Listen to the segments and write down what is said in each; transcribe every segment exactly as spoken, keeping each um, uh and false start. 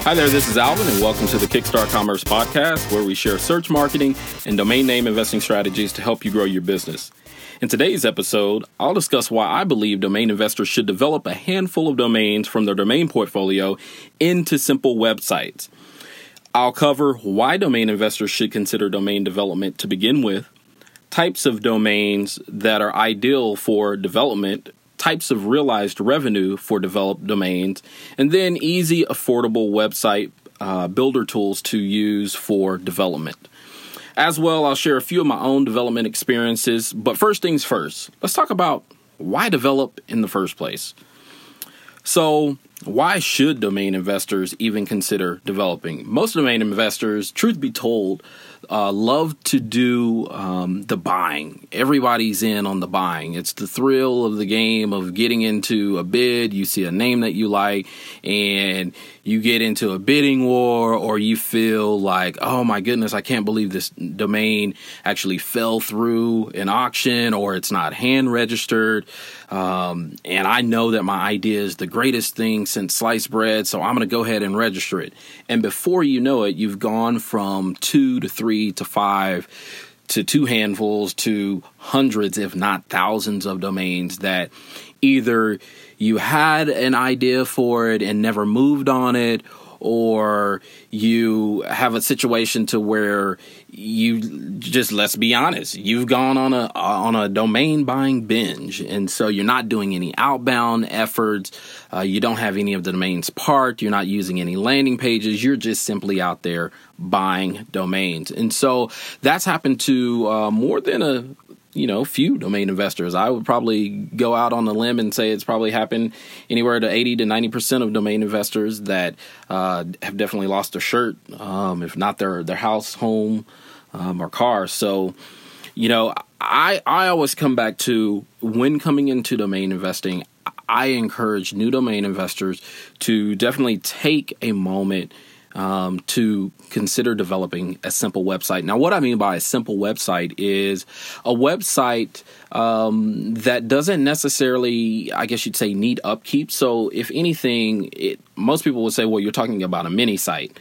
Hi there, this is Alvin, and welcome to the Kickstart Commerce Podcast, where we share search marketing and domain name investing strategies to help you grow your business. In today's episode, I'll discuss why I believe domain investors should develop a handful of domains from their domain portfolio into simple websites. I'll cover why domain investors should consider domain development to begin with, types of domains that are ideal for development, types of realized revenue for developed domains, and then easy, affordable website uh, builder tools to use for development. As well, I'll share a few of my own development experiences, but first things first, let's talk about why develop in the first place. So, why should domain investors even consider developing? Most domain investors, truth be told, uh, love to do um, the buying. Everybody's in on the buying. It's the thrill of the game of getting into a bid. You see a name that you like and you get into a bidding war, or you feel like, oh my goodness, I can't believe this domain actually fell through an auction, or it's not hand registered. Um, and I know that my idea is the greatest thing since sliced bread, so I'm going to go ahead and register it. And before you know it, you've gone from two to three to five to two handfuls to hundreds, if not thousands of domains that either you had an idea for it and never moved on it, or you have a situation to where you just, let's be honest, you've gone on a on a domain buying binge, and so you're not doing any outbound efforts. Uh, you don't have any of the domains parked. You're not using any landing pages. You're just simply out there buying domains, and so that's happened to uh, more than a you know, few domain investors. I would probably go out on a limb and say it's probably happened anywhere to eighty to ninety percent of domain investors that uh, have definitely lost their shirt, um, if not their, their house, home, um, or car. So, you know, I, I always come back to when coming into domain investing, I encourage new domain investors to definitely take a moment Um, to consider developing a simple website. Now, what I mean by a simple website is a website um, that doesn't necessarily, I guess you'd say, need upkeep. So if anything, it, most people would say, well, you're talking about a mini site.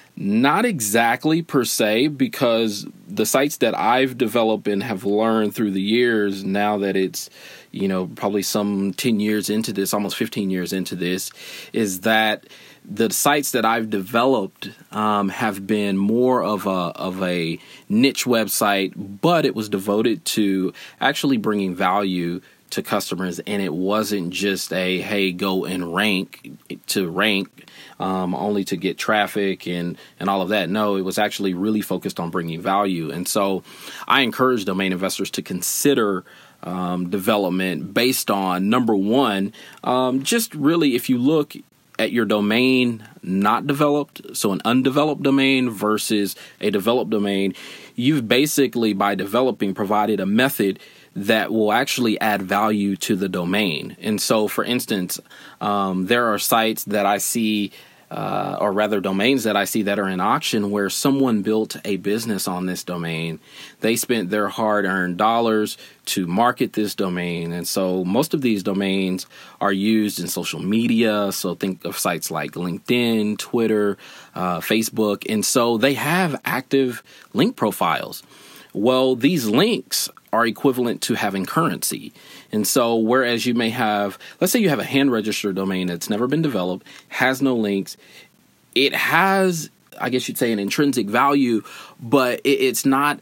Not exactly per se, because the sites that I've developed and have learned through the years, now that it's, you know, probably some ten years into this, almost fifteen years into this, is that the sites that I've developed um, have been more of a of a niche website, but it was devoted to actually bringing value to customers, and it wasn't just a, hey, go and rank to rank um, only to get traffic and, and all of that. No, it was actually really focused on bringing value. And so I encourage domain investors to consider um, development based on, number one, um, just really, if you look at your domain not developed, so an undeveloped domain versus a developed domain, you've basically, by developing, provided a method that will actually add value to the domain. And so, for instance, um, there are sites that I see, uh, or rather domains that I see that are in auction where someone built a business on this domain. They spent their hard-earned dollars to market this domain. And so most of these domains are used in social media. So think of sites like LinkedIn, Twitter, uh, Facebook. And so they have active link profiles. Well, these links are equivalent to having currency. And so whereas you may have, let's say you have a hand registered domain that's never been developed, has no links, it has, I guess you'd say, an intrinsic value, but it, it's not,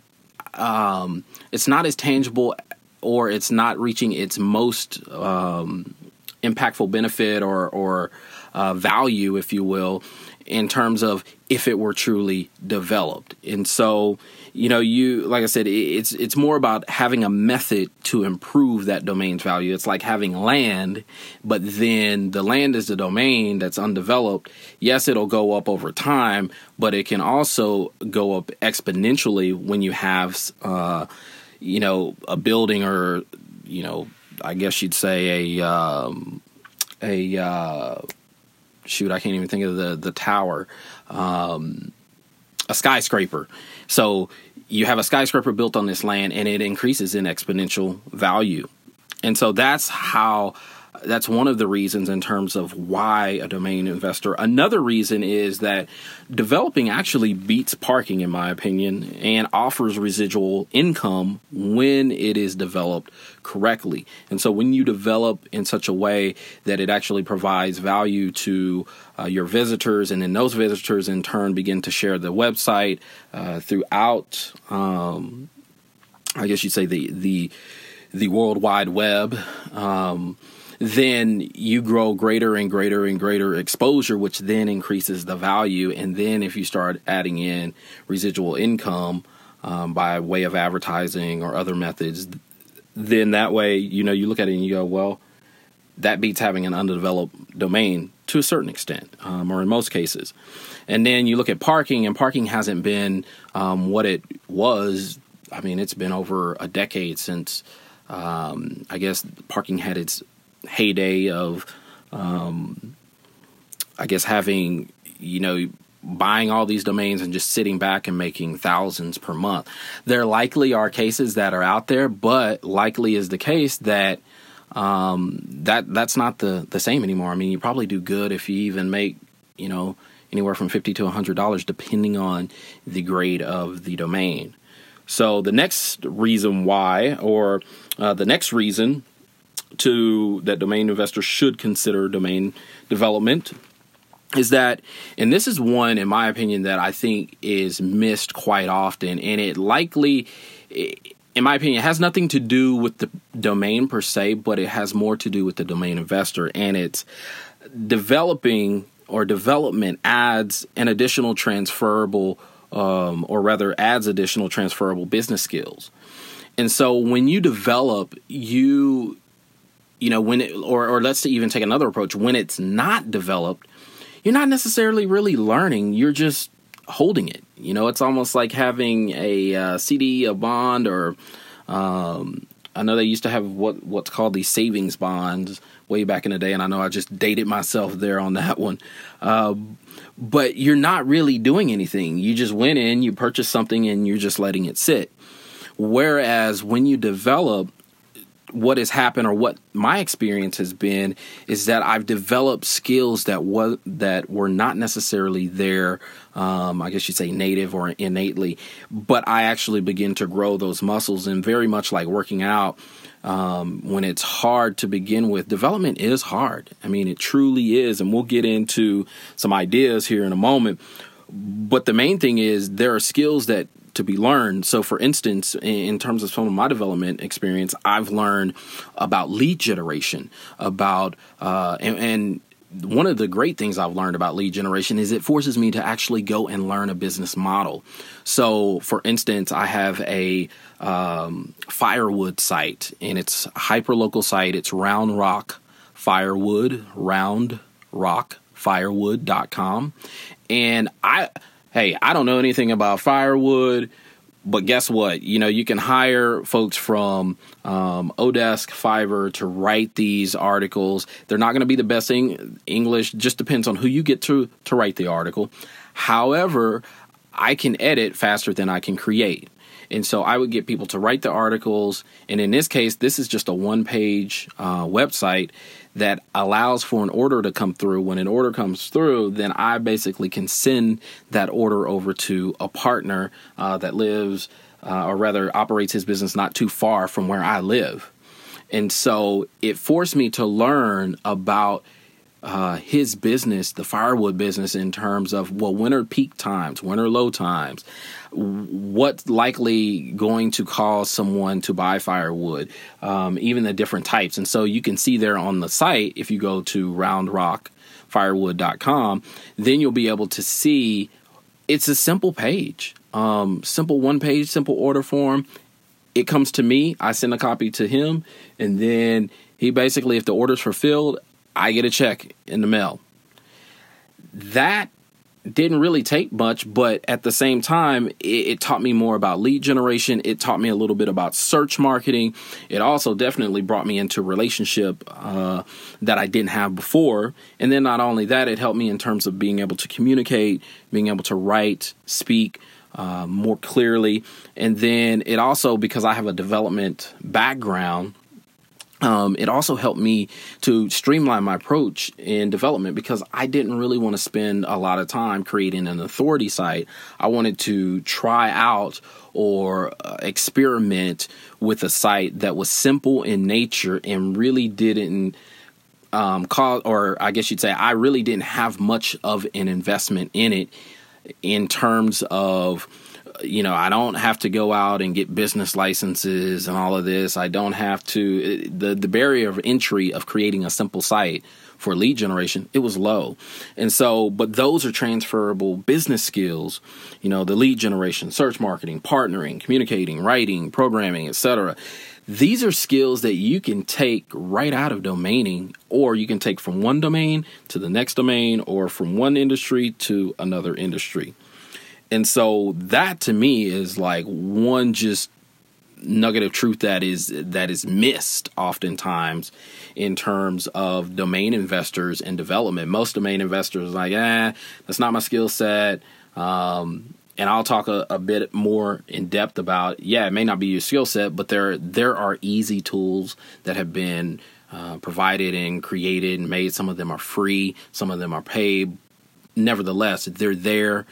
um, it's not as tangible, or it's not reaching its most um, impactful benefit or, or uh, value, if you will, in terms of if it were truly developed. And so, you know, you, like I said, it's it's more about having a method to improve that domain's value. It's like having land, but then the land is the domain that's undeveloped. Yes, it'll go up over time, but it can also go up exponentially when you have, uh, you know, a building, or, you know, I guess you'd say a, um, a, uh, shoot, I can't even think of the, the tower, um, a skyscraper. So you have a skyscraper built on this land, and it increases in exponential value. And so that's how That's one of the reasons in terms of why a domain investor. Another reason is that developing actually beats parking, in my opinion, and offers residual income when it is developed correctly. And so when you develop in such a way that it actually provides value to uh, your visitors, and then those visitors in turn begin to share the website uh, throughout, um, I guess you'd say the the the World Wide Web, um, then you grow greater and greater and greater exposure, which then increases the value. And then if you start adding in residual income um, by way of advertising or other methods, then that way, you know, you look at it and you go, well, that beats having an undeveloped domain to a certain extent, um, or in most cases. And then you look at parking, and parking hasn't been um, what it was. I mean, it's been over a decade since, um, I guess, parking had its heyday of, um, I guess, having, you know, buying all these domains and just sitting back and making thousands per month. There likely are cases that are out there, but likely is the case that um, that that's not the, the same anymore. I mean, you probably do good if you even make, you know, anywhere from fifty to one hundred dollars, depending on the grade of the domain. So the next reason why, or uh, the next reason to that domain investors should consider domain development is that, and this is one, in my opinion, that I think is missed quite often, and it likely, in my opinion, has nothing to do with the domain per se, but it has more to do with the domain investor, and it's developing or development adds an additional transferable, um, or rather adds additional transferable business skills. And so when you develop, you You know, when it, or, or let's even take another approach, when it's not developed, you're not necessarily really learning. You're just holding it. You know, it's almost like having a uh, C D, a bond, or um, I know they used to have what what's called these savings bonds way back in the day. And I know I just dated myself there on that one. Uh, but you're not really doing anything. You just went in, you purchased something, and you're just letting it sit. Whereas when you develop, what has happened, or what my experience has been, is that I've developed skills that was that were not necessarily there. Um, I guess you'd say native or innately, but I actually begin to grow those muscles. And very much like working out, um, when it's hard to begin with, development is hard. I mean, it truly is. And we'll get into some ideas here in a moment. But the main thing is there are skills that to be learned. So for instance, in terms of some of my development experience, I've learned about lead generation, about, uh, and, and one of the great things I've learned about lead generation is it forces me to actually go and learn a business model. So for instance, I have a um, firewood site, and it's a hyperlocal site. It's Round Rock Firewood, round rock firewood dot com. And I, Hey, I don't know anything about firewood, but guess what? You know, you can hire folks from um, Odesk, Fiverr to write these articles. They're not going to be the best in English. Just depends on who you get to, to write the article. However, I can edit faster than I can create. And so I would get people to write the articles. And in this case, this is just a one-page uh, website that allows for an order to come through. When an order comes through, then I basically can send that order over to a partner uh, that lives, uh, or rather operates his business not too far from where I live. And so it forced me to learn about Uh, his business, the firewood business, in terms of, well, when are peak times, when are low times, what's likely going to cause someone to buy firewood, um, even the different types. And so you can see there on the site, if you go to round rock firewood dot com, then you'll be able to see it's a simple page, um, simple one page, simple order form. It comes to me, I send a copy to him, and then he basically, if the order's fulfilled, I get a check in the mail. That didn't really take much, but at the same time, it, it taught me more about lead generation. It taught me a little bit about search marketing. It also definitely brought me into a relationship uh, that I didn't have before. And then not only that, it helped me in terms of being able to communicate, being able to write, speak uh, more clearly. And then it also, because I have a development background, Um, it also helped me to streamline my approach in development because I didn't really want to spend a lot of time creating an authority site. I wanted to try out or uh, experiment with a site that was simple in nature and really didn't um, cause, or I guess you'd say I really didn't have much of an investment in it in terms of, you know, I don't have to go out and get business licenses and all of this. I don't have to, the, the barrier of entry of creating a simple site for lead generation, it was low. And so, but those are transferable business skills, you know, the lead generation, search marketing, partnering, communicating, writing, programming, et cetera. These are skills that you can take right out of domaining, or you can take from one domain to the next domain, or from one industry to another industry. And so that to me is like one just nugget of truth that is that is missed oftentimes in terms of domain investors and development. Most domain investors are like, eh, that's not my skill set. Um, and I'll talk a, a bit more in depth about, yeah, it may not be your skill set, but there there are easy tools that have been uh, provided and created and made. Some of them are free, some of them are paid. Nevertheless, they're there,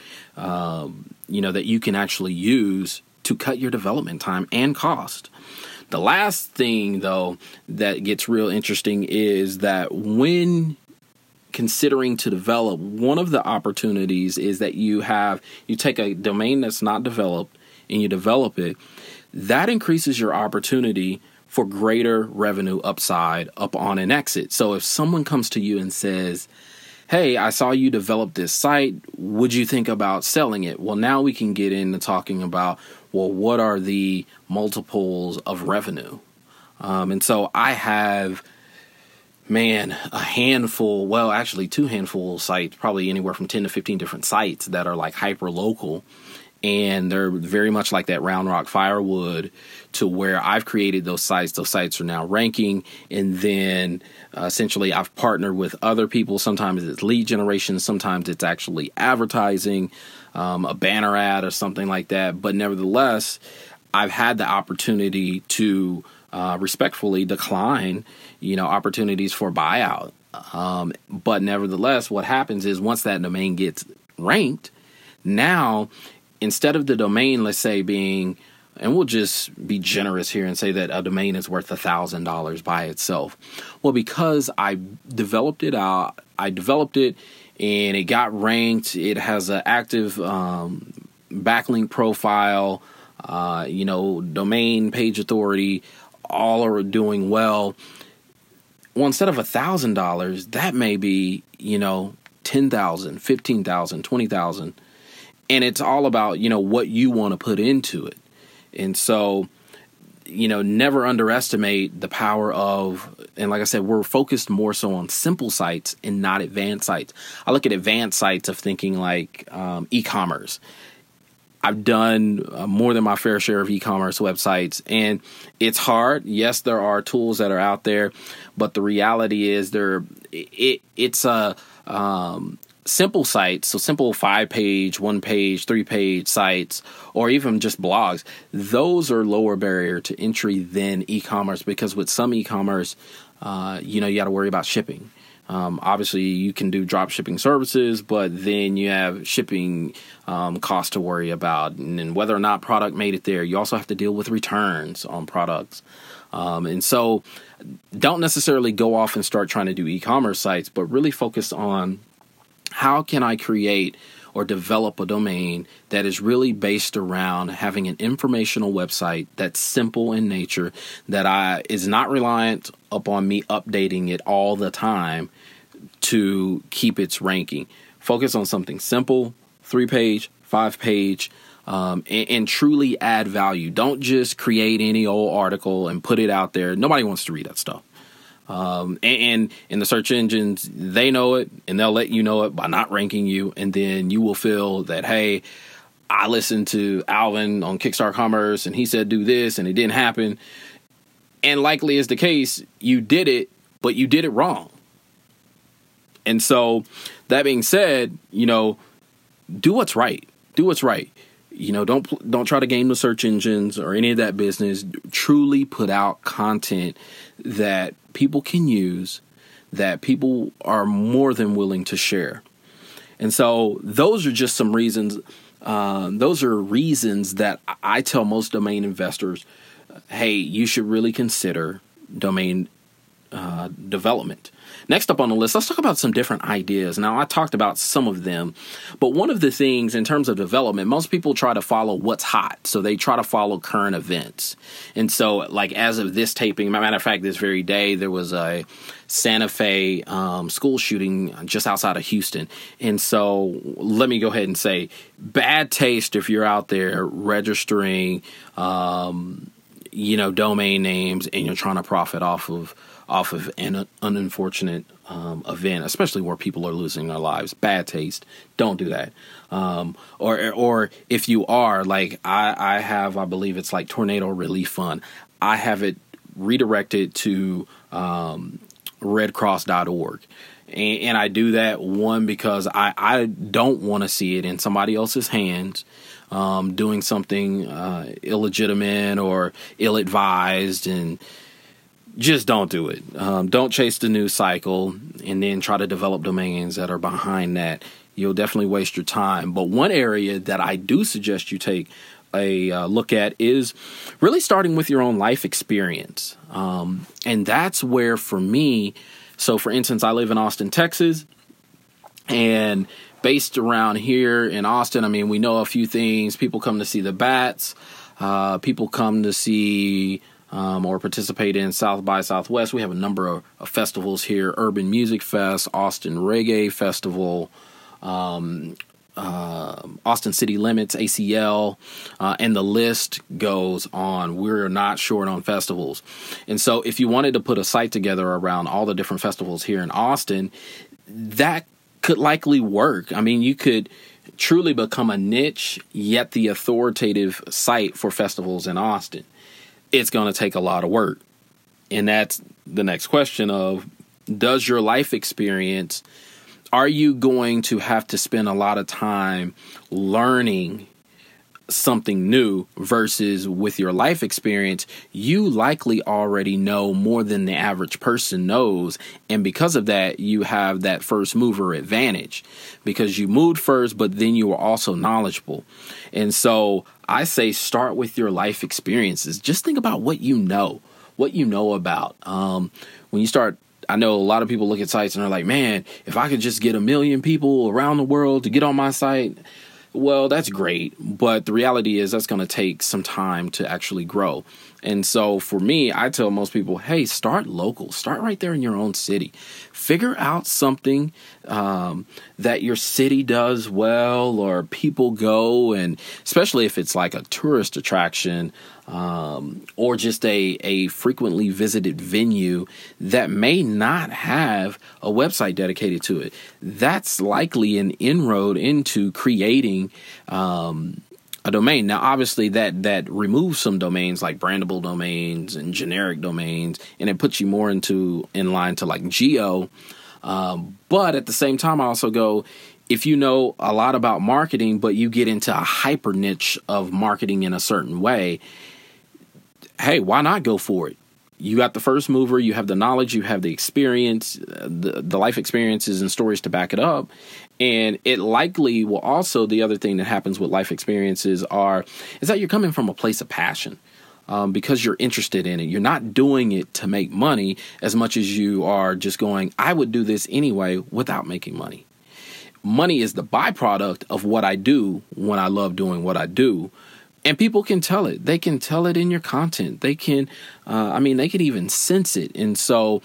um, you know, that you can actually use to cut your development time and cost. The last thing, though, that gets real interesting is that when considering to develop, one of the opportunities is that you have, you take a domain that's not developed and you develop it. That increases your opportunity for greater revenue upside upon an exit. So if someone comes to you and says, hey, I saw you develop this site, would you think about selling it? Well, now we can get into talking about, well, what are the multiples of revenue? Um, and so I have, man, a handful, well, actually two handful of sites, probably anywhere from ten to fifteen different sites that are like hyper local. And they're very much like that Round Rock Firewood, to where I've created those sites. Those sites are now ranking. And then uh, essentially I've partnered with other people. Sometimes it's lead generation. Sometimes it's actually advertising, um, a banner ad or something like that. But nevertheless, I've had the opportunity to uh, respectfully decline, you know, opportunities for buyout. Um, but nevertheless, what happens is once that domain gets ranked, now instead of the domain, let's say, being, and we'll just be generous here and say that a domain is worth one thousand dollars by itself. Well, because I developed it out, I developed it and it got ranked. It has an active um, backlink profile, uh, you know, domain page authority, all are doing well. Well, instead of one thousand dollars, that may be, you know, ten thousand dollars, fifteen thousand dollars, twenty thousand dollars. And it's all about, you know, what you want to put into it. And so, you know, never underestimate the power of, and like I said, we're focused more so on simple sites and not advanced sites. I look at advanced sites of thinking like um, e-commerce. I've done uh, more than my fair share of e-commerce websites, and it's hard. Yes, there are tools that are out there, but the reality is there, it, it's a, um, simple sites, so simple five-page, one-page, three-page sites, or even just blogs, those are lower barrier to entry than e-commerce, because with some e-commerce, uh, you know, you got to worry about shipping. Um, obviously, you can do drop shipping services, but then you have shipping um, costs to worry about, and then whether or not product made it there. You also have to deal with returns on products. Um, and so don't necessarily go off and start trying to do e-commerce sites, but really focus on how can I create or develop a domain that is really based around having an informational website that's simple in nature, that I is not reliant upon me updating it all the time to keep its ranking. Focus on something simple, three-page, five-page, um, and, and truly add value. Don't just create any old article and put it out there. Nobody wants to read that stuff. Um, and in the search engines, they know it, and they'll let you know it by not ranking you. And then you will feel that, hey, I listened to Alvin on Kickstart Commerce and he said do this and it didn't happen. And likely is the case, you did it, but you did it wrong. And so that being said, you know, do what's right. Do what's right. You know, don't don't try to game the search engines or any of that business. Truly put out content that people can use, that people are more than willing to share. And so those are just some reasons. Uh, those are reasons that I tell most domain investors, hey, you should really consider domain uh, development. Next up on the list, let's talk about some different ideas. Now, I talked about some of them, but one of the things in terms of development, most people try to follow what's hot. So they try to follow current events. And so, like, as of this taping, matter of fact, this very day, there was a Santa Fe um, school shooting just outside of Houston. And so let me go ahead and say, bad taste if you're out there registering, um, you know, domain names and you're trying to profit off of off of an unfortunate um, event, especially where people are losing their lives. Bad taste. Don't do that. Um, or or if you are, like I, I have, I believe it's like Tornado Relief Fund. I have it redirected to um, red cross dot org. And, and I do that, one, because I, I don't want to see it in somebody else's hands, um, doing something uh, illegitimate or ill-advised, and just don't do it. Um, don't chase the news cycle and then try to develop domains that are behind that. You'll definitely waste your time. But one area that I do suggest you take a uh, look at is really starting with your own life experience. Um, and that's where, for me, so for instance, I live in Austin, Texas, and based around here in Austin, I mean, we know a few things. People come to see the Bats. Uh, people come to see Um, or participate in South by Southwest. We have a number of, of festivals here: Urban Music Fest, Austin Reggae Festival, um, uh, Austin City Limits, A C L, uh, and the list goes on. We're not short on festivals. And so if you wanted to put a site together around all the different festivals here in Austin, that could likely work. I mean, you could truly become a niche, yet the authoritative site for festivals in Austin. It's going to take a lot of work. And that's the next question of, does your life experience, are you going to have to spend a lot of time learning something new versus with your life experience, you likely already know more than the average person knows. And because of that, you have that first mover advantage because you moved first, but then you were also knowledgeable. And so I say start with your life experiences. Just think about what you know, what you know about. Um, when you start, I know a lot of people look at sites and they're like, man, if I could just get a million people around the world to get on my site, well, that's great. But the reality is that's going to take some time to actually grow. And so for me, I tell most people, hey, start local. Start right there in your own city. Figure out something um, that your city does well or people go, and especially if it's like a tourist attraction um, or just a, a frequently visited venue that may not have a website dedicated to it. That's likely an inroad into creating um a domain. Now, obviously, that that removes some domains like brandable domains and generic domains, and it puts you more into in line to like geo. Um, but at the same time, I also go, if you know a lot about marketing, but you get into a hyper niche of marketing in a certain way, hey, why not go for it? You got the first mover, you have the knowledge, you have the experience, the, the life experiences and stories to back it up. And it likely will also, the other thing that happens with life experiences are, is that you're coming from a place of passion um, because you're interested in it. You're not doing it to make money as much as you are just going, I would do this anyway without making money. Money is the byproduct of what I do when I love doing what I do. And people can tell it. They can tell it in your content. They can, uh, I mean, they can even sense it. And so,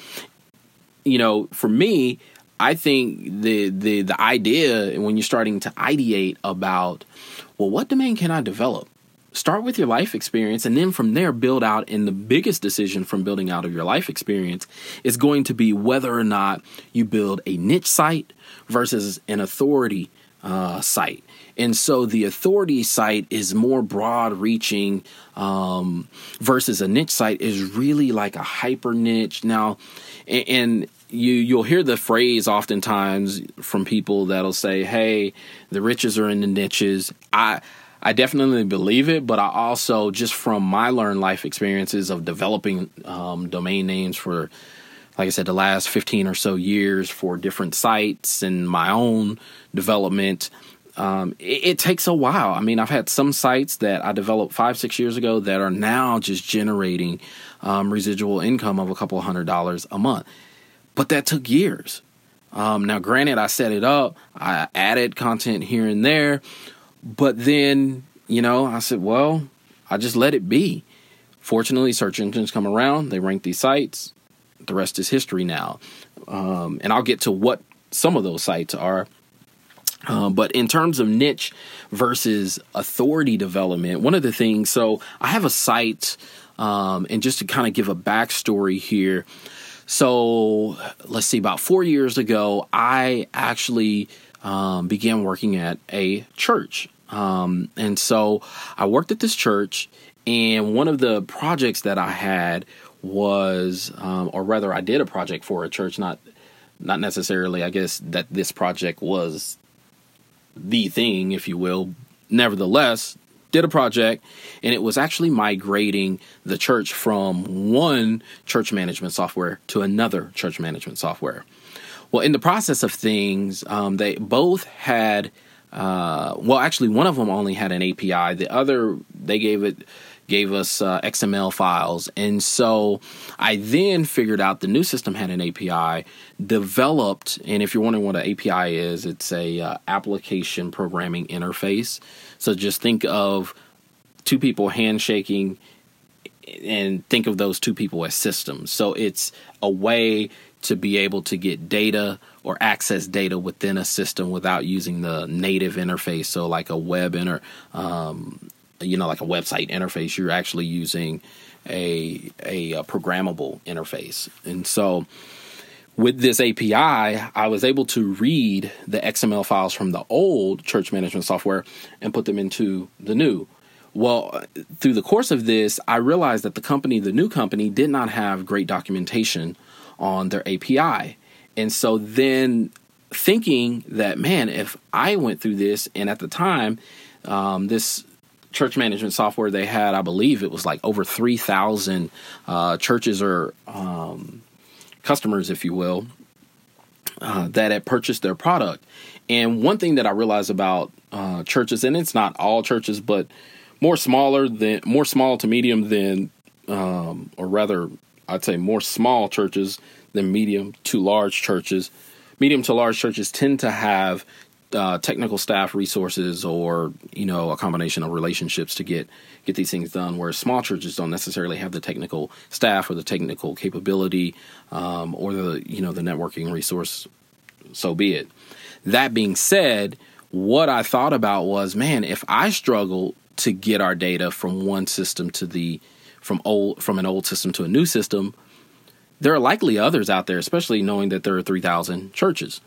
you know, for me, I think the the the idea when you're starting to ideate about, well, what domain can I develop? Start with your life experience, and then from there build out. And the biggest decision from building out of your life experience is going to be whether or not you build a niche site versus an authority uh, site. And so the authority site is more broad reaching um, versus a niche site is really like a hyper niche. Now, and, and you, you'll hear the phrase oftentimes from people that'll say, hey, the riches are in the niches. I I definitely believe it, but I also, just from my learned life experiences of developing um, domain names for, like I said, the last fifteen or so years for different sites and my own development, um, it, it takes a while. I mean, I've had some sites that I developed five, six years ago that are now just generating um, residual income of a couple hundred dollars a month. But that took years. Um, now, granted, I set it up. I added content here and there. But then, you know, I said, well, I just let it be. Fortunately, search engines come around. They rank these sites. The rest is history now. Um, and I'll get to what some of those sites are. Uh, but in terms of niche versus authority development, one of the things, so I have a site, um, and just to kind of give a backstory here. So let's see, about four years ago, I actually um, began working at a church. Um, and so I worked at this church, and one of the projects that I had was, um, or rather I did a project for a church, not, not necessarily, I guess, that this project was the thing, if you will. Nevertheless, did a project, and it was actually migrating the church from one church management software to another church management software. Well, in the process of things, um, they both had, uh, well, actually, one of them only had an A P I. The other, they gave it, gave us uh, X M L files. And so I then figured out the new system had an A P I, developed, and if you're wondering what an A P I is, it's a uh, application programming interface. So just think of two people handshaking and think of those two people as systems. So it's a way to be able to get data or access data within a system without using the native interface. So like a web inter, um, you know, like a website interface, you're actually using a, a, a programmable interface. And so with this A P I, I was able to read the X M L files from the old church management software and put them into the new. Well, through the course of this, I realized that the company, the new company, did not have great documentation on their A P I. And so then thinking that, man, if I went through this, and at the time, um, this church management software they had, I believe it was like over three thousand uh, churches or um, customers, if you will, uh, that had purchased their product. And one thing that I realized about uh, churches, and it's not all churches, but more smaller than more small to medium than, um, or rather, I'd say more small churches than medium to large churches. Medium to large churches tend to have uh, technical staff resources, or, you know, a combination of relationships to get get these things done, whereas small churches don't necessarily have the technical staff or the technical capability, um, or the, you know, the networking resource. So be it. That being said, what I thought about was, man, if I struggle to get our data from one system to the from old from an old system to a new system, there are likely others out there, especially knowing that there are three thousand churches.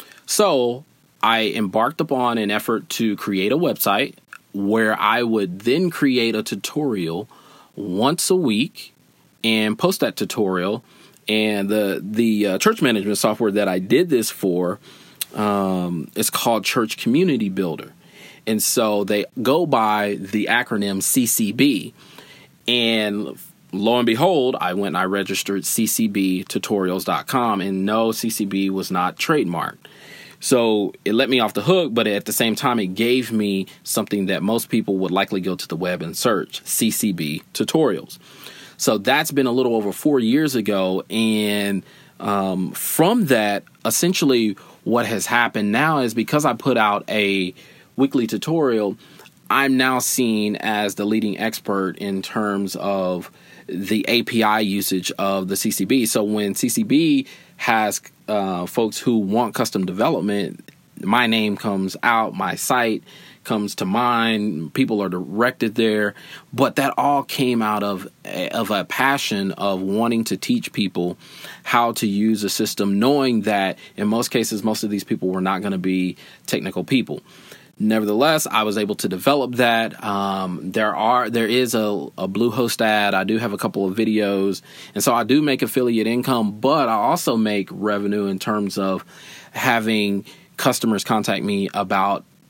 So I embarked upon an effort to create a website where I would then create a tutorial once a week and post that tutorial. And the the uh, church management software that I did this for um, is called Church Community Builder. And so they go by the acronym C C B. And lo and behold, I went and I registered C C B tutorials dot com, and no, C C B was not trademarked. So it let me off the hook, but at the same time, it gave me something that most people would likely go to the web and search, C C B Tutorials. So that's been a little over four years ago. And um, from that, essentially what has happened now is, because I put out a weekly tutorial, I'm now seen as the leading expert in terms of the A P I usage of the C C B. So when C C B has uh, folks who want custom development, my name comes out, my site comes to mind, people are directed there. But that all came out of a, of a passion of wanting to teach people how to use a system, knowing that in most cases, most of these people were not going to be technical people. Nevertheless, I was able to develop that. Um, there are there is a, a Bluehost ad. I do have a couple of videos. And so I do make affiliate income, but I also make revenue in terms of having customers contact me about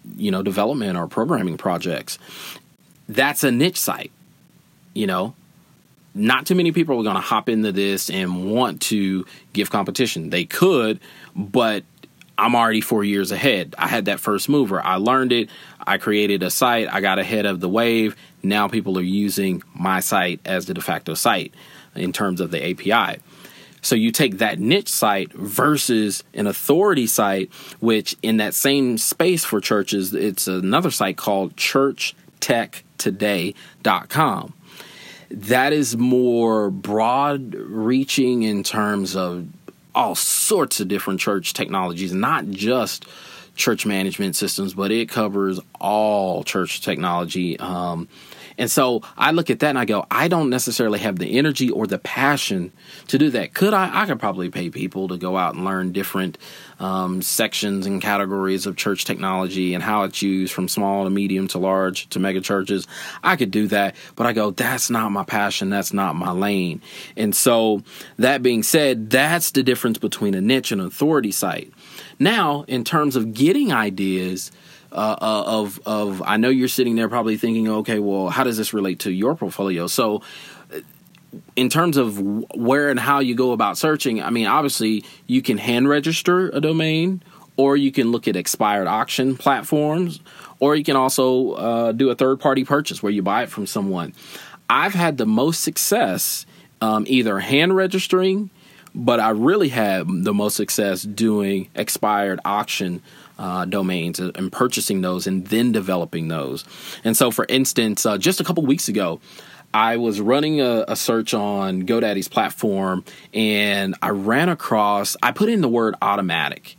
you know, development or programming projects. That's a niche site, you know. Not too many people are going to hop into this and want to give competition. They could, but I'm already four years ahead. I had that first mover. I learned it. I created a site. I got ahead of the wave. Now people are using my site as the de facto site in terms of the A P I. So you take that niche site versus an authority site, which in that same space for churches, it's another site called church tech today dot com. That is more broad reaching in terms of all sorts of different church technologies, not just church management systems, but it covers all church technology. Um, and so I look at that and I go, I don't necessarily have the energy or the passion to do that. Could I? I could probably pay people to go out and learn different um, sections and categories of church technology and how it's used from small to medium to large to mega churches. I could do that, but I go, that's not my passion. That's not my lane. And so that being said, that's the difference between a niche and an authority site. Now, in terms of getting ideas, Uh, uh, of, of, I know you're sitting there probably thinking, okay, well, how does this relate to your portfolio? So in terms of where and how you go about searching, I mean, obviously you can hand register a domain, or you can look at expired auction platforms, or you can also uh, do a third party purchase where you buy it from someone. I've had the most success um, either hand registering, but I really had the most success doing expired auction Uh, domains and purchasing those and then developing those. And so, for instance, uh, just a couple weeks ago, I was running a, a search on GoDaddy's platform, and I ran across, I put in the word automatic.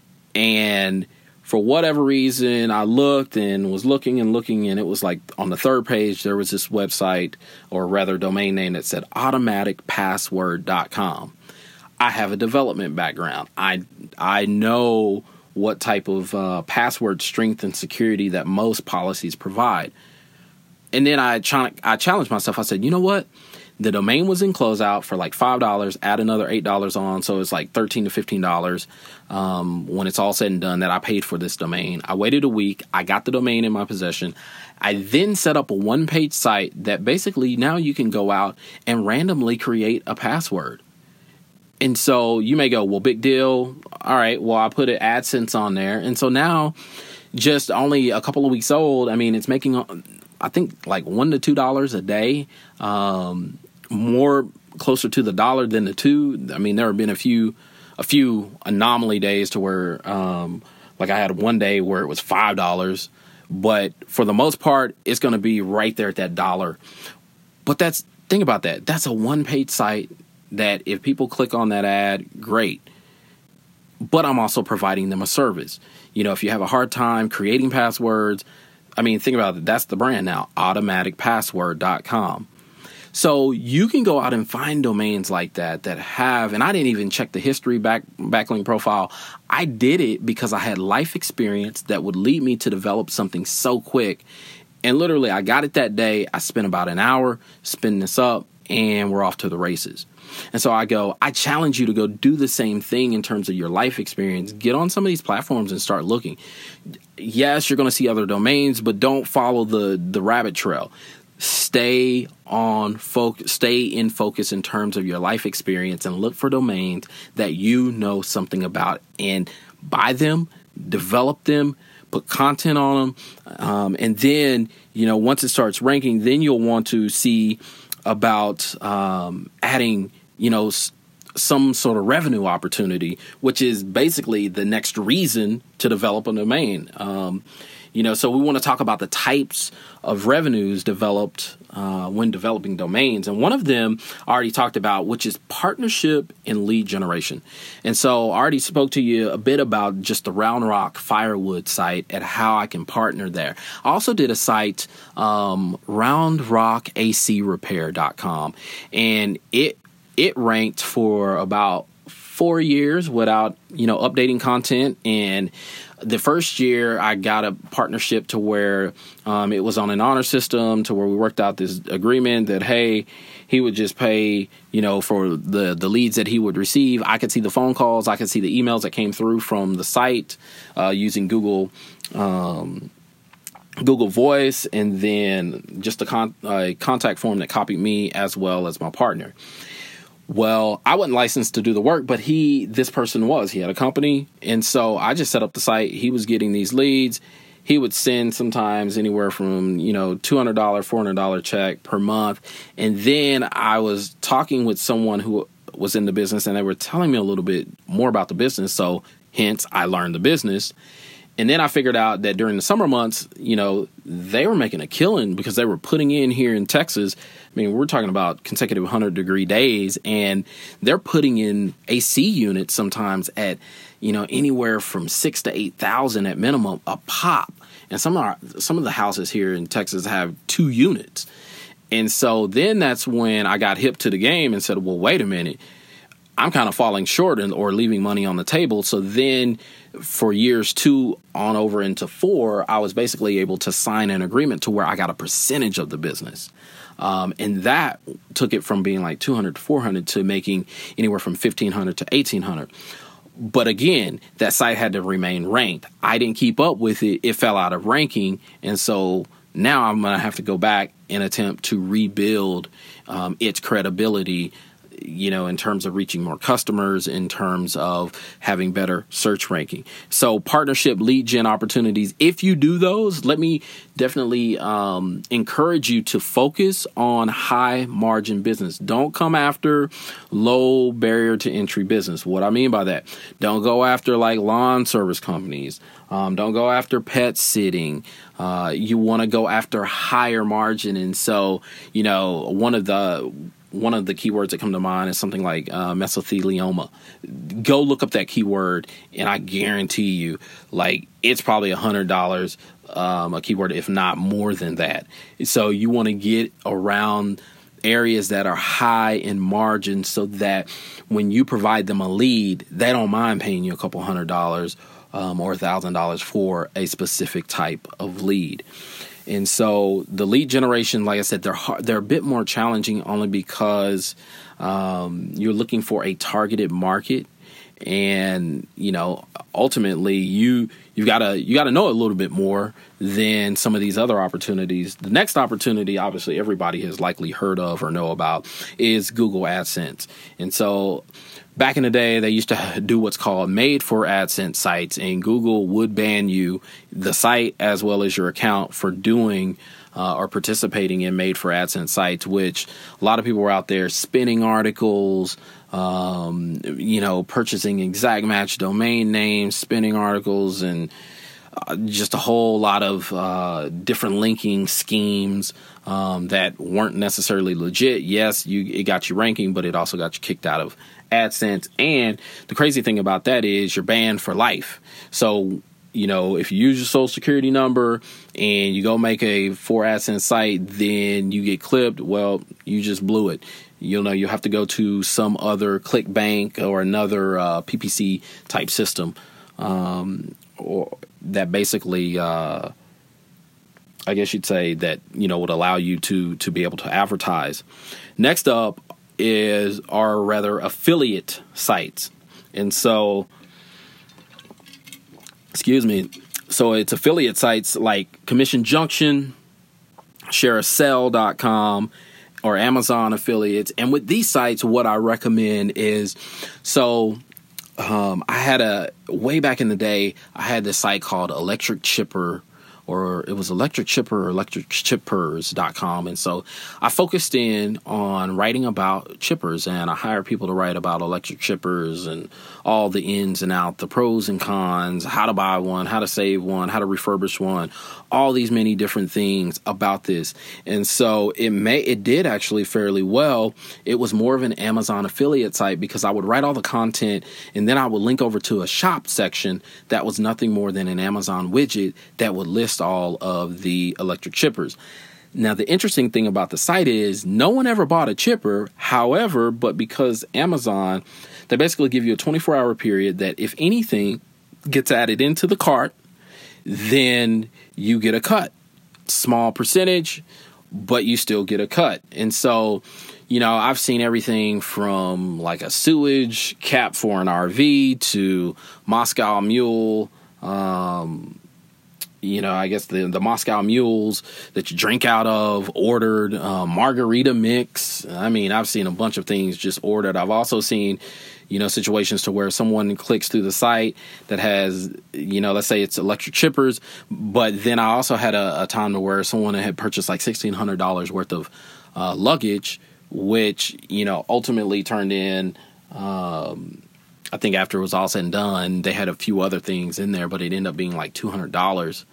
And for whatever reason, I looked and was looking and looking, and it was like on the third page, there was this website, or rather domain name, that said automatic password dot com. I have a development background. I I know what type of uh, password strength and security that most policies provide. And then I, ch- I challenged myself. I said, you know what? The domain was in closeout for like five dollars, add another eight dollars on. So it's like thirteen to fifteen dollars um, when it's all said and done that I paid for this domain. I waited a week. I got the domain in my possession. I then set up a one-page site that basically now you can go out and randomly create a password. And so you may go, well, big deal. All right, well, I put an AdSense on there. And so now, just only a couple of weeks old, I mean, it's making, I think, like one to two dollars a day, um, more closer to the dollar than the two. I mean, there have been a few, a few anomaly days to where, um, like I had one day where it was five dollars. But for the most part, it's going to be right there at that dollar. But that's, think about that. That's a one-page site that if people click on that ad, great. But I'm also providing them a service. You know, if you have a hard time creating passwords, I mean, think about it. That's the brand now, automatic password dot com. So you can go out and find domains like that that have, and I didn't even check the history back backlink profile. I did it because I had life experience that would lead me to develop something so quick. And literally, I got it that day. I spent about an hour spinning this up, and we're off to the races. And so I go, I challenge you to go do the same thing in terms of your life experience. Get on some of these platforms and start looking. Yes, you're going to see other domains, but don't follow the, the rabbit trail. Stay on focus, stay in focus in terms of your life experience, and look for domains that you know something about, and buy them, develop them, put content on them. Um, and then, you know, once it starts ranking, then you'll want to see about um, adding, you know, s- some sort of revenue opportunity, which is basically the next reason to develop a domain. Um, you know, so we want to talk about the types of revenues developed uh, when developing domains. And one of them I already talked about, which is partnership and lead generation. And so I already spoke to you a bit about just the Round Rock Firewood site and how I can partner there. I also did a site, um, round rock a c repair dot com, and it it ranked for about four years without, you know, updating content. And the first year I got a partnership to where um, it was on an honor system to where we worked out this agreement that, hey, he would just pay, you know, for the, the leads that he would receive. I could see the phone calls. I could see the emails that came through from the site uh, using Google um, Google Voice, and then just a con- uh, contact form that copied me as well as my partner. Well, I wasn't licensed to do the work, but he, this person was. He had a company, and so I just set up the site. He was getting these leads. He would send sometimes anywhere from, you know, two hundred dollars, four hundred dollars check per month. And then I was talking with someone who was in the business, and they were telling me a little bit more about the business. So hence, I learned the business. And then I figured out that during the summer months, you know, they were making a killing because they were putting in here in Texas. I mean, we're talking about consecutive one hundred degree days, and they're putting in A C units sometimes at, you know, anywhere from six to eight thousand at minimum a pop. And some of our, some of the houses here in Texas have two units. And so then that's when I got hip to the game and said, well, wait a minute. I'm kind of falling short and, or leaving money on the table. So then for years two on over into four, I was basically able to sign an agreement to where I got a percentage of the business. Um, and that took it from being like two hundred to four hundred to making anywhere from fifteen hundred to eighteen hundred. But again, that site had to remain ranked. I didn't keep up with it. It fell out of ranking. And so now I'm going to have to go back and attempt to rebuild um, its credibility, you know, in terms of reaching more customers, in terms of having better search ranking. So partnership lead gen opportunities, if you do those, let me definitely um, encourage you to focus on high margin business. Don't come after low barrier to entry business. What I mean by that, don't go after like lawn service companies. Um, don't go after pet sitting. Uh, you want to go after higher margin. And so, you know, one of the One of the keywords that come to mind is something like uh, mesothelioma. Go look up that keyword, and I guarantee you, like, it's probably one hundred dollars um, a keyword, if not more than that. So you want to get around areas that are high in margin so that when you provide them a lead, they don't mind paying you a couple hundred dollars um, or a thousand dollars for a specific type of lead. And so the lead generation, like I said, they're hard, they're a bit more challenging only because um, you're looking for a targeted market, and you know ultimately you you gotta you gotta know a little bit more than some of these other opportunities. The next opportunity, obviously, everybody has likely heard of or know about is Google AdSense, and so. Back in the day, they used to do what's called made for AdSense sites, and Google would ban you, the site as well as your account, for doing uh, or participating in made for AdSense sites, which a lot of people were out there spinning articles, um, you know, purchasing exact match domain names, spinning articles, and uh, just a whole lot of uh, different linking schemes um, that weren't necessarily legit. Yes, you it got you ranking, but it also got you kicked out of AdSense. And the crazy thing about that is you're banned for life. So, you know, if you use your social security number and you go make a for AdSense site, then you get clipped. Well, you just blew it. You'll know you'll have to go to some other ClickBank or another uh, P P C type system um, or that basically, uh, I guess you'd say that, you know, would allow you to to be able to advertise. Next up is are rather affiliate sites. And so, excuse me, so it's affiliate sites like Commission Junction, share a sell dot com, or Amazon affiliates. And with these sites, what I recommend is, so um, I had a, way back in the day, I had this site called Electric Chipper, or it was Electric Chipper or electric chippers dot com. And so I focused in on writing about chippers, and I hired people to write about electric chippers and all the ins and outs, the pros and cons, how to buy one, how to save one, how to refurbish one, all these many different things about this. And so it may, it did actually fairly well. It was more of an Amazon affiliate site because I would write all the content and then I would link over to a shop section that was nothing more than an Amazon widget that would list all of the electric chippers. Now, the interesting thing about the site is no one ever bought a chipper. However, but because Amazon, they basically give you a twenty-four hour period that if anything gets added into the cart, then you get a cut. Small percentage, but you still get a cut. And so, you know, I've seen everything from like a sewage cap for an R V to Moscow Mule, um, you know, I guess the, the Moscow Mules that you drink out of, ordered, uh, margarita mix. I mean, I've seen a bunch of things just ordered. I've also seen, you know, situations to where someone clicks through the site that has, you know, let's say it's electric chippers. But then I also had a, a time to where someone had purchased like sixteen hundred dollars worth of uh, luggage, which, you know, ultimately turned in, um, I think after it was all said and done, they had a few other things in there, but it ended up being like two hundred dollars.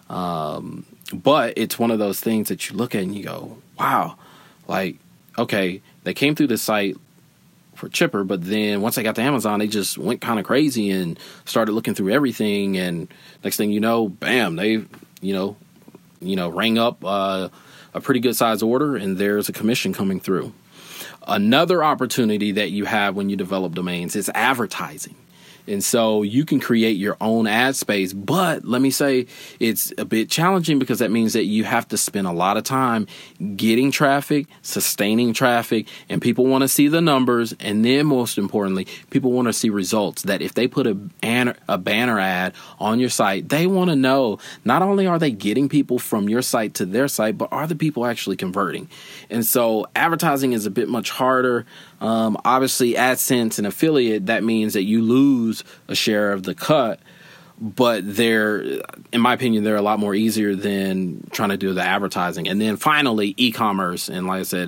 Um, but it's one of those things that you look at and you go, wow, like, okay, they came through the site for chipper, but then once I got to Amazon, they just went kind of crazy and started looking through everything. And next thing you know, bam, they, you know, you know, rang up uh, a pretty good size order, and there's a commission coming through. Another opportunity that you have when you develop domains is advertising. And so you can create your own ad space, but let me say it's a bit challenging because that means that you have to spend a lot of time getting traffic, sustaining traffic, and people want to see the numbers. And then most importantly, people want to see results, that if they put a banner, a banner ad on your site, they want to know not only are they getting people from your site to their site, but are the people actually converting? And so advertising is a bit much harder. Um, obviously, AdSense and affiliate, that means that you lose a share of the cut, but they're, in my opinion, they're a lot more easier than trying to do the advertising. And then finally, e-commerce. And like I said,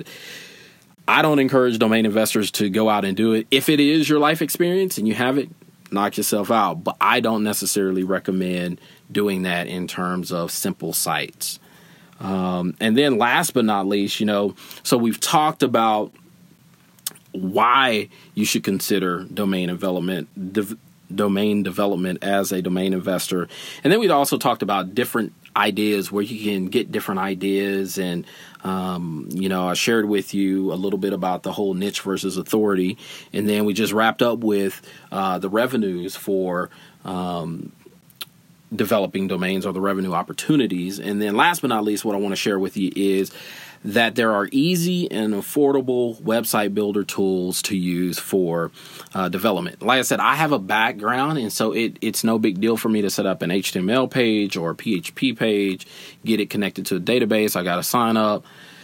I don't encourage domain investors to go out and do it. If it is your life experience and you have it, knock yourself out. But I don't necessarily recommend doing that in terms of simple sites. Um, and then last but not least, you know, so we've talked about why you should consider domain development, de- domain development as a domain investor. And then we'd also talked about different ideas where you can get different ideas. And, um, you know, I shared with you a little bit about the whole niche versus authority. And then we just wrapped up with uh, the revenues for um, developing domains, or the revenue opportunities. And then last but not least, what I want to share with you is that there are easy and affordable website builder tools to use for uh, development. Like I said, I have a background, and so it, it's no big deal for me to set up an H T M L page or a P H P page, get it connected to a database. I got to sign up.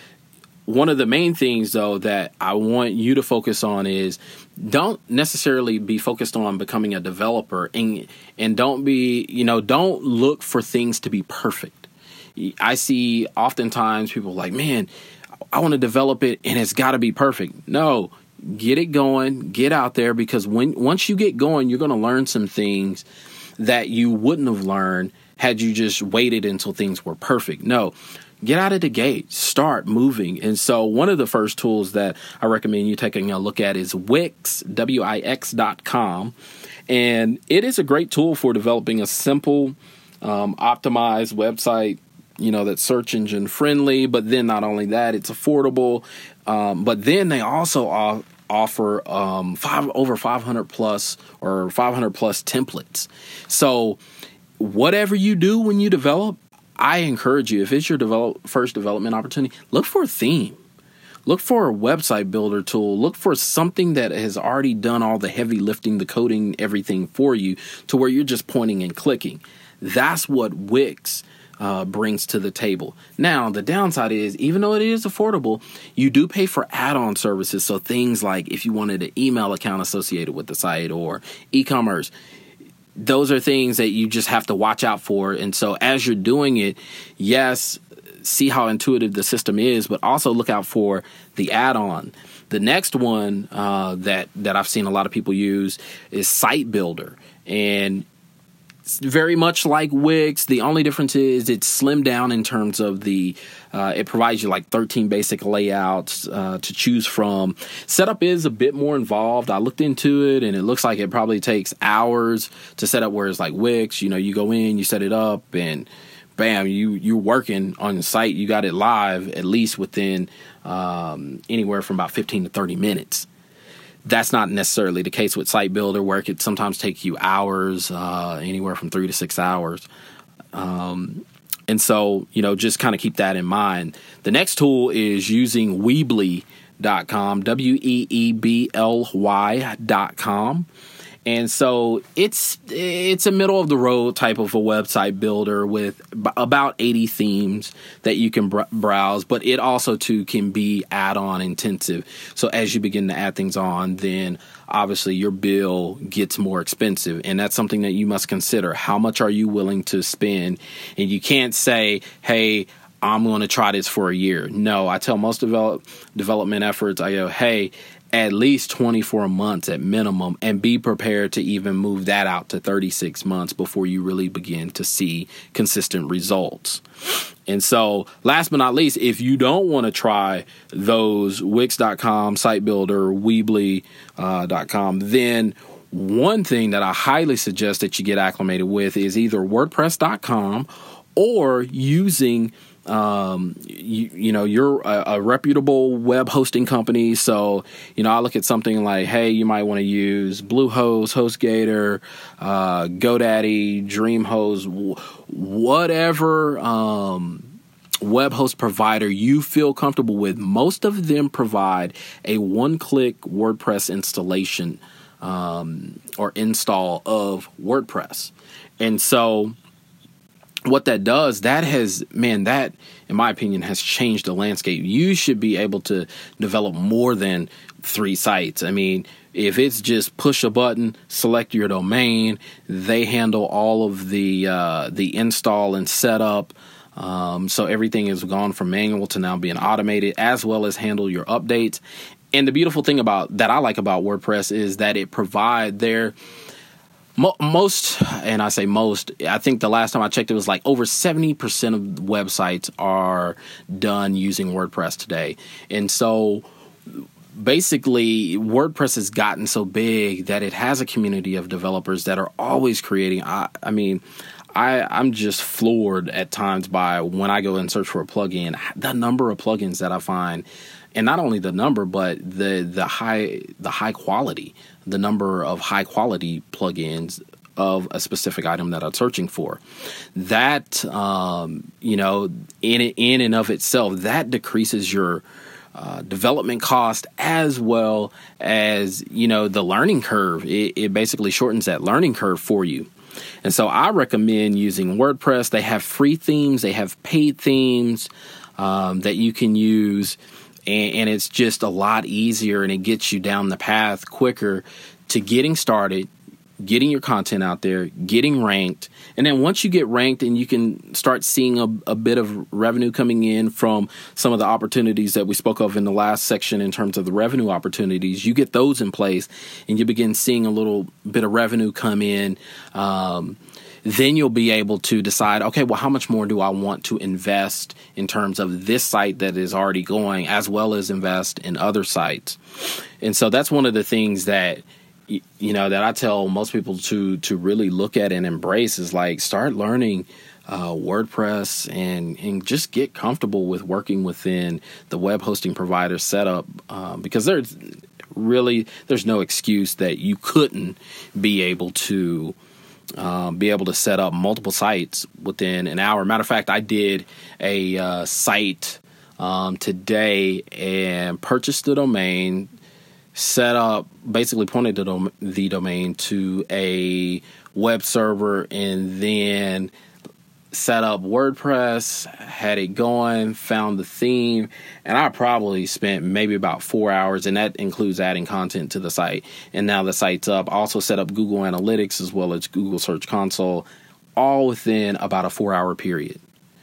One of the main things, though, that I want you to focus on is don't necessarily be focused on becoming a developer, and and don't be, you know, don't look for things to be perfect. I see oftentimes people like, man, I want to develop it and it's got to be perfect. No, get it going, get out there, because when once you get going, you're going to learn some things that you wouldn't have learned had you just waited until things were perfect. No, get out of the gate, start moving. And so one of the first tools that I recommend you taking a look at is Wix, W I X dot com. And it is a great tool for developing a simple, um, optimized website, you know, that's search engine friendly. But then not only that, it's affordable. Um, but then they also off, offer um, five over five hundred plus or five hundred plus templates. So whatever you do when you develop, I encourage you, if it's your develop, first development opportunity, look for a theme. Look for a website builder tool. Look for something that has already done all the heavy lifting, the coding, everything for you, to where you're just pointing and clicking. That's what Wix Uh, brings to the table. Now, the downside is, even though it is affordable, you do pay for add-on services. So things like if you wanted an email account associated with the site or e-commerce, those are things that you just have to watch out for. And so as you're doing it, yes, see how intuitive the system is, but also look out for the add-on. The next one uh, that, that I've seen a lot of people use is Site Builder. And it's very much like Wix. The only difference is it's slimmed down in terms of the, uh, it provides you like thirteen basic layouts uh, to choose from. Setup is a bit more involved. I looked into it and it looks like it probably takes hours to set up, whereas like Wix, you know, you go in, you set it up, and bam, you, you're working on the site. You got it live at least within um, anywhere from about fifteen to thirty minutes. That's not necessarily the case with Site Builder, where it could sometimes take you hours, uh, anywhere from three to six hours. Um, and so, you know, just kind of keep that in mind. The next tool is using Weebly dot com, W E E B L Y dot com. And so it's it's a middle of the road type of a website builder with b- about eighty themes that you can br- browse, but it also too can be add-on intensive. So as you begin to add things on, then obviously your bill gets more expensive, and that's something that you must consider. How much are you willing to spend? And you can't say, hey, I'm going to try this for a year. No, I tell most develop, development efforts, I go, hey, at least twenty-four months at minimum, and be prepared to even move that out to thirty-six months before you really begin to see consistent results. And so last but not least, if you don't want to try those Wix dot com, Site Builder, Weebly dot com, uh, then one thing that I highly suggest that you get acclimated with is either WordPress dot com or using Um, you, you know, you're a, a reputable web hosting company. So, you know, I look at something like, hey, you might want to use Bluehost, HostGator, uh, GoDaddy, DreamHost, w- whatever, um, web host provider you feel comfortable with. Most of them provide a one-click WordPress installation, um, or install of WordPress. And so what that does, that has, man, that, in my opinion, has changed the landscape. You should be able to develop more than three sites. I mean, if it's just push a button, select your domain, they handle all of the uh, the install and setup. Um, so everything is gone from manual to now being automated, as well as handle your updates. And the beautiful thing about that I like about WordPress is that it provide their Most, and I say most, I think the last time I checked, it was like over seventy percent of websites are done using WordPress today. And so basically, WordPress has gotten so big that it has a community of developers that are always creating. I, I mean, I, I'm just floored at times by when I go and search for a plugin, the number of plugins that I find. And not only the number, but the the high the high quality, the number of high quality plugins of a specific item that I'm searching for. That um, you know, in in and of itself, that decreases your uh, development cost as well as, you know, the learning curve. It, it basically shortens that learning curve for you. And so I recommend using WordPress. They have free themes, they have paid themes um, that you can use. And, and it's just a lot easier, and it gets you down the path quicker to getting started, getting your content out there, getting ranked. And then once you get ranked and you can start seeing a, a bit of revenue coming in from some of the opportunities that we spoke of in the last section in terms of the revenue opportunities, you get those in place and you begin seeing a little bit of revenue come in. Um, then you'll be able to decide, okay, well, how much more do I want to invest in terms of this site that is already going, as well as invest in other sites. And so that's one of the things that, you know, that I tell most people to to really look at and embrace is like start learning uh, WordPress and, and just get comfortable with working within the web hosting provider setup, um, because there's really, there's no excuse that you couldn't be able to Um, be able to set up multiple sites within an hour. Matter of fact, I did a uh, site um, today and purchased the domain, set up, basically pointed the, dom- the domain to a web server, and then set up WordPress, had it going, found the theme, and I probably spent maybe about four hours, and that includes adding content to the site. And now the site's up. I also set up Google Analytics as well as Google Search Console, all within about a four-hour period.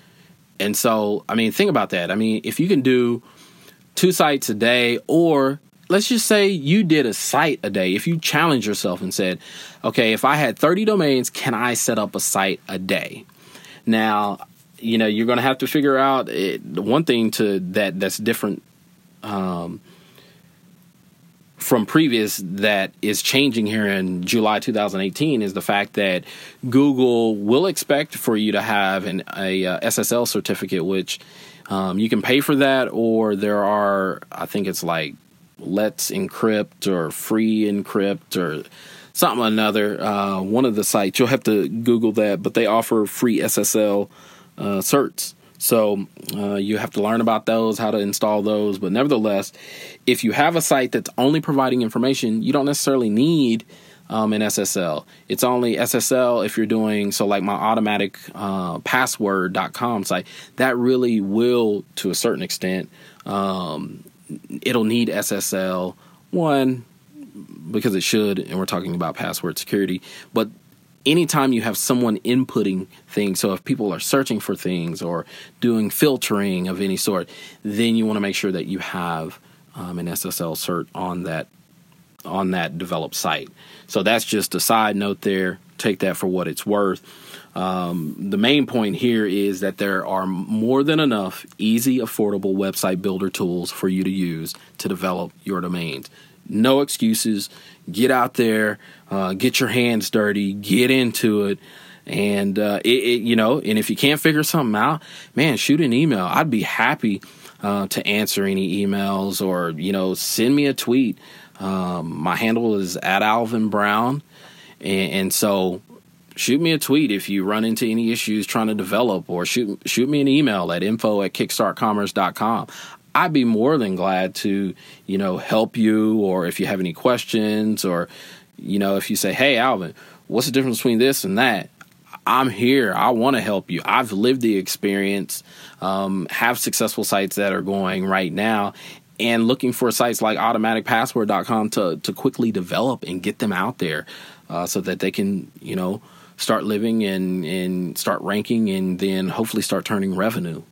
And so, I mean, think about that. I mean, if you can do two sites a day, or let's just say you did a site a day. If you challenge yourself and said, okay, if I had thirty domains, can I set up a site a day? Now, you know, you're going to have to figure out it, one thing to that that's different um, from previous that is changing here in July two thousand eighteen is the fact that Google will expect for you to have an a, a S S L certificate, which um, you can pay for that, or there are, I think it's like Let's Encrypt or Free Encrypt or something or another. Uh, one of the sites, you'll have to Google that, but they offer free S S L uh, certs. So uh, you have to learn about those, how to install those. But nevertheless, if you have a site that's only providing information, you don't necessarily need um, an S S L. It's only S S L if you're doing, so like my automatic uh, password dot com site, that really will, to a certain extent, um, it'll need S S L. One, because it should, and we're talking about password security. But anytime you have someone inputting things, so if people are searching for things or doing filtering of any sort, then you want to make sure that you have um, an S S L cert on that on that developed site. So that's just a side note there. Take that for what it's worth. Um, the main point here is that there are more than enough easy, affordable website builder tools for you to use to develop your domains. No excuses. Get out there, uh, get your hands dirty, get into it. And, uh, it, it, you know, and if you can't figure something out, man, shoot an email. I'd be happy uh, to answer any emails, or, you know, send me a tweet. Um, my handle is at Alvin Brown. And, and so shoot me a tweet if you run into any issues trying to develop, or shoot, shoot me an email at info at kickstart commerce dot com. I'd be more than glad to, you know, help you, or if you have any questions, or, you know, if you say, hey, Alvin, what's the difference between this and that? I'm here. I want to help you. I've lived the experience, um, have successful sites that are going right now, and looking for sites like automatic password dot com to, to quickly develop and get them out there uh, so that they can, you know, start living and, and start ranking, and then hopefully start turning revenue.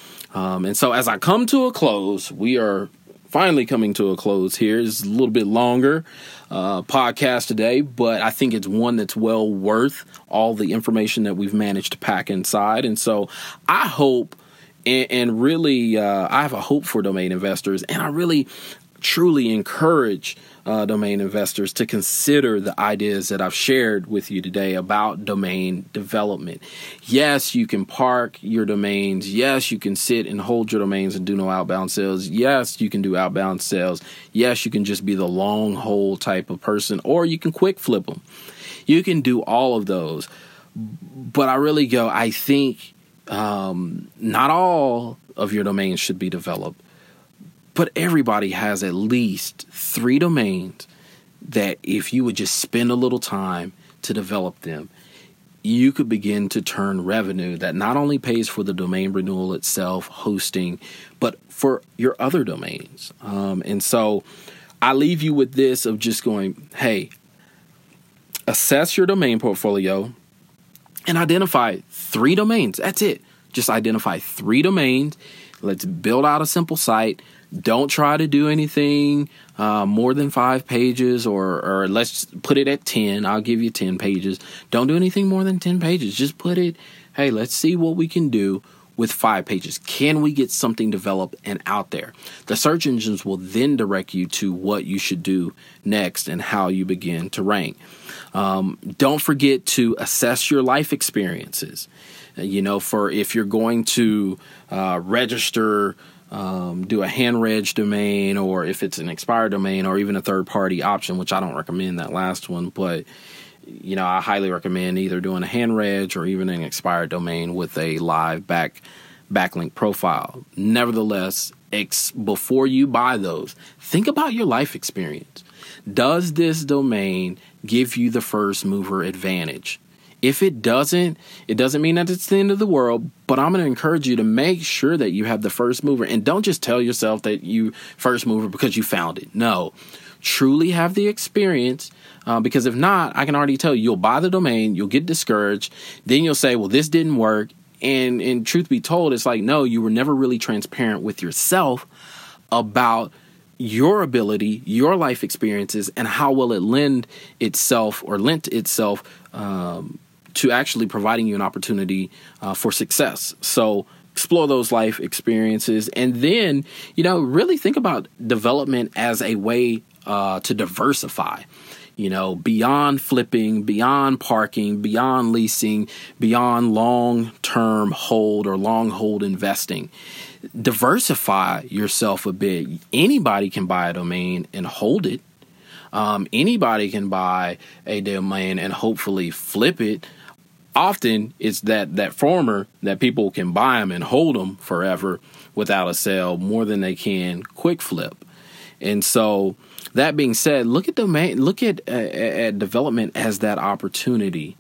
Um, and so as I come to a close, we are finally coming to a close here. It's a little bit longer uh, podcast today, but I think it's one that's well worth all the information that we've managed to pack inside. And so I hope and, and really uh, I have a hope for domain investors, and I really truly encourage uh, domain investors to consider the ideas that I've shared with you today about domain development. Yes, you can park your domains. Yes, you can sit and hold your domains and do no outbound sales. Yes, you can do outbound sales. Yes, you can just be the long hold type of person, or you can quick flip them. You can do all of those. But I really go, I think um, not all of your domains should be developed. But everybody has at least three domains that if you would just spend a little time to develop them, you could begin to turn revenue that not only pays for the domain renewal itself, hosting, but for your other domains. Um, and so I leave you with this of just going, hey, assess your domain portfolio and identify three domains. That's it. Just identify three domains. Let's build out a simple site. Don't try to do anything uh, more than five pages, or, or let's put it at ten. I'll give you ten pages. Don't do anything more than ten pages. Just put it, hey, let's see what we can do with five pages. Can we get something developed and out there? The search engines will then direct you to what you should do next and how you begin to rank. Um, don't forget to assess your life experiences. Uh, you know, for if you're going to uh, register Um, do a hand reg domain, or if it's an expired domain, or even a third party option, which I don't recommend that last one, but you know, I highly recommend either doing a hand reg or even an expired domain with a live back backlink profile. Nevertheless, ex- before you buy those, think about your life experience. Does this domain give you the first mover advantage? If it doesn't, it doesn't mean that it's the end of the world, but I'm going to encourage you to make sure that you have the first mover, and don't just tell yourself that you first mover because you found it. No, truly have the experience, uh, because if not, I can already tell you, you'll buy the domain, you'll get discouraged, then you'll say, well, this didn't work. And, and truth be told, it's like, no, you were never really transparent with yourself about your ability, your life experiences, and how will it lend itself or lent itself um, to actually providing you an opportunity uh, for success. So explore those life experiences, and then, you know, really think about development as a way uh, to diversify. You know, beyond flipping, beyond parking, beyond leasing, beyond long-term hold or long hold investing. Diversify yourself a bit. Anybody can buy a domain and hold it. Um, anybody can buy a domain and hopefully flip it. Often it's that, that former that people can buy them and hold them forever without a sale more than they can quick flip. And so that being said, look at domain, look at, at, at development as that opportunity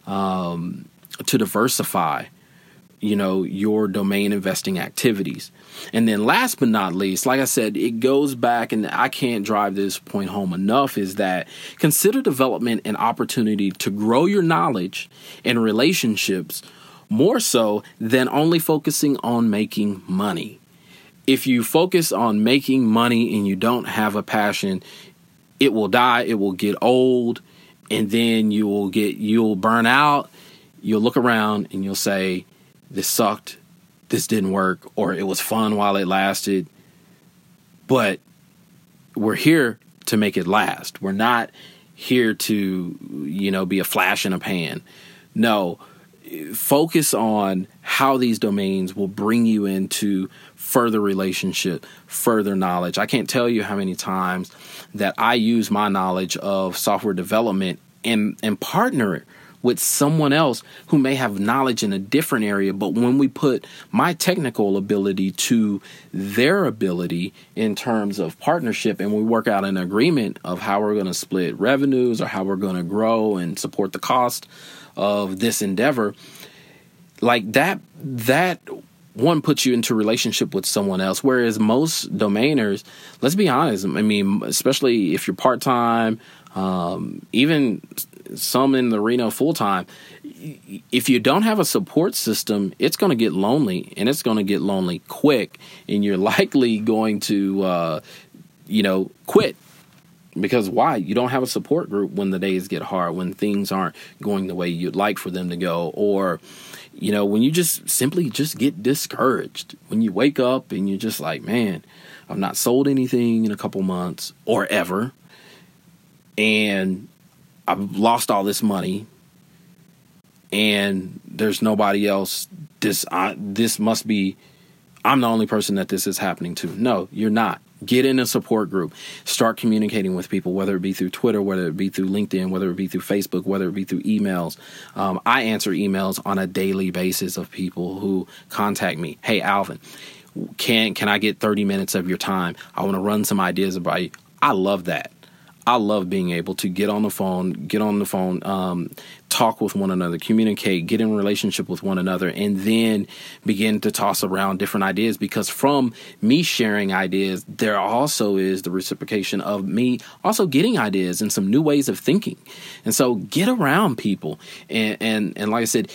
um, to diversify, you know, your domain investing activities. And then last but not least, like I said, it goes back, and I can't drive this point home enough, is that consider development an opportunity to grow your knowledge and relationships more so than only focusing on making money. If you focus on making money and you don't have a passion, it will die, it will get old, and then you will get, you'll burn out. You'll look around and you'll say, this sucked, this didn't work, or it was fun while it lasted. But we're here to make it last. We're not here to, you know, be a flash in a pan. No, focus on how these domains will bring you into further relationship, further knowledge. I can't tell you how many times that I use my knowledge of software development and, and partner it with someone else who may have knowledge in a different area. But when we put my technical ability to their ability in terms of partnership, and we work out an agreement of how we're going to split revenues or how we're going to grow and support the cost of this endeavor, like that, that one puts you into relationship with someone else. Whereas most domainers, let's be honest, I mean, especially if you're part-time, um, even some in the arena full-time, if you don't have a support system, it's going to get lonely, and it's going to get lonely quick, and you're likely going to, uh, you know, quit. Because why? You don't have a support group when the days get hard, when things aren't going the way you'd like for them to go, or, you know, when you just simply just get discouraged. When you wake up and you're just like, man, I've not sold anything in a couple months or ever, and I've lost all this money, and there's nobody else. This I, this must be, I'm the only person that this is happening to. No, you're not. Get in a support group. Start communicating with people, whether it be through Twitter, whether it be through LinkedIn, whether it be through Facebook, whether it be through emails. Um, I answer emails on a daily basis of people who contact me. Hey, Alvin, can can I get thirty minutes of your time? I want to run some ideas about you. I love that. I love being able to get on the phone, get on the phone, um, talk with one another, communicate, get in relationship with one another, and then begin to toss around different ideas. Because from me sharing ideas, there also is the reciprocation of me also getting ideas and some new ways of thinking. And so get around people. And, and, and like I said,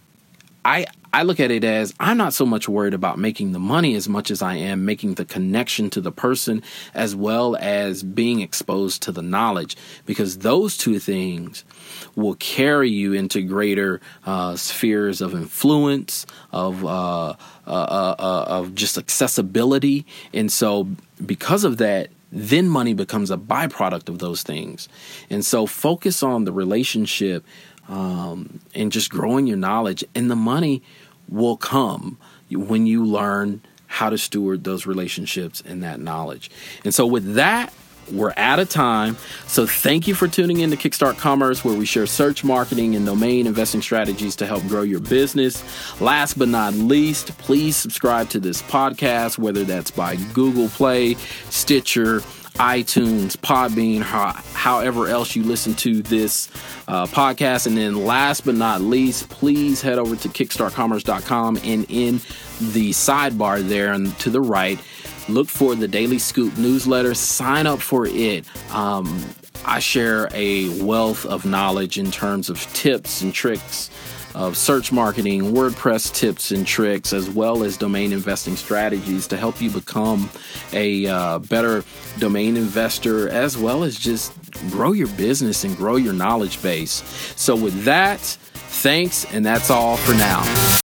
I, I look at it as I'm not so much worried about making the money as much as I am making the connection to the person, as well as being exposed to the knowledge, because those two things will carry you into greater uh, spheres of influence, of uh, uh, uh, uh, of just accessibility. And so because of that, then money becomes a byproduct of those things. And so focus on the relationship Um, and just growing your knowledge, and the money will come when you learn how to steward those relationships and that knowledge. And so with that, we're out of time. So thank you for tuning in to Kickstart Commerce, where we share search marketing and domain investing strategies to help grow your business. Last but not least, please subscribe to this podcast, whether that's by Google Play, Stitcher, iTunes, Podbean, how, however else you listen to this uh, podcast. And then last but not least, please head over to kickstart commerce dot com, and in the sidebar there and to the right, look for the Daily Scoop newsletter. Sign up for it. Um, I share a wealth of knowledge in terms of tips and tricks of search marketing, WordPress tips and tricks, as well as domain investing strategies to help you become a uh, better domain investor, as well as just grow your business and grow your knowledge base. So with that, thanks, and that's all for now.